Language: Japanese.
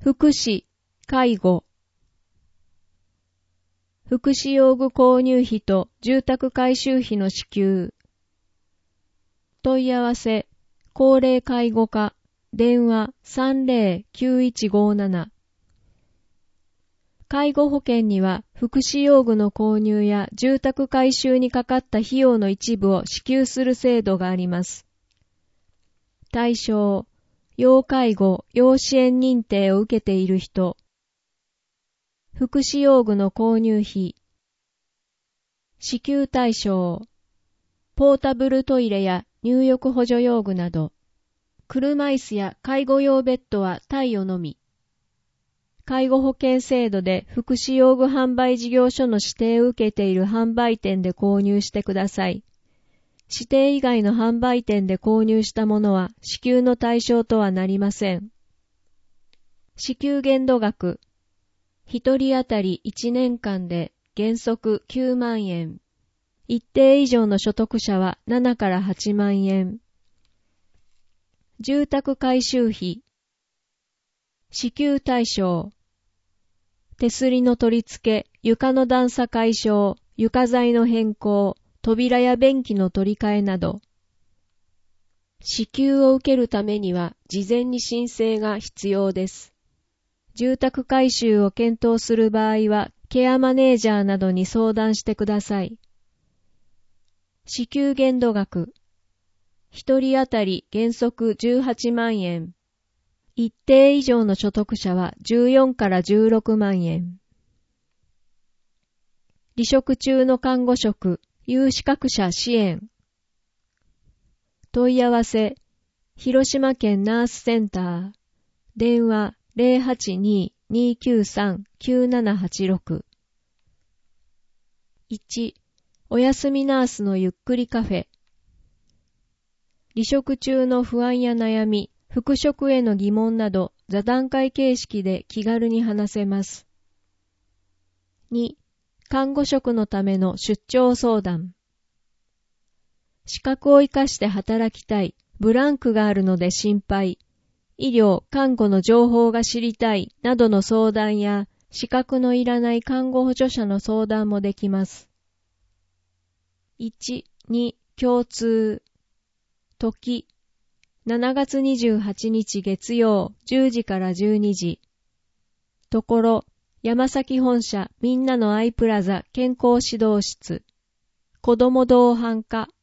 福祉、介護。福祉用具購入費と住宅改修費の支給。問い合わせ、高齢介護課、電話30-9157。介護保険には福祉用具の購入や住宅改修にかかった費用の一部を支給する制度があります。対象、要介護・要支援認定を受けている人。福祉用具の購入費。支給対象。ポータブルトイレや入浴補助用具など。車椅子や介護用ベッドは貸与のみ。介護保険制度で福祉用具販売事業所の指定を受けている販売店で購入してください。指定以外の販売店で購入したものは支給の対象とはなりません。支給限度額。1人当たり1年間で原則9万円。一定以上の所得者は7から8万円。住宅改修費。支給対象。手すりの取り付け、床の段差解消、床材の変更、扉や便器の取り替えなど。支給を受けるためには事前に申請が必要です。住宅改修を検討する場合は、ケアマネージャーなどに相談してください。支給限度額。1人当たり原則18万円。一定以上の所得者は14から16万円。離職中の看護職、有資格者支援。問い合わせ、広島県ナースセンター。電話082-293-9786。1、おやすみナースのゆっくりカフェ。離職中の不安や悩み、復職への疑問など座談会形式で気軽に話せます。2、看護職のための出張相談。資格を生かして働きたい、ブランクがあるので心配、医療・看護の情報が知りたいなどの相談や、資格のいらない看護補助者の相談もできます。1、2、共通。時。7月28日月曜10時から12時。ところ、山崎本社みんなのアイプラザ健康指導室。子ども同伴課。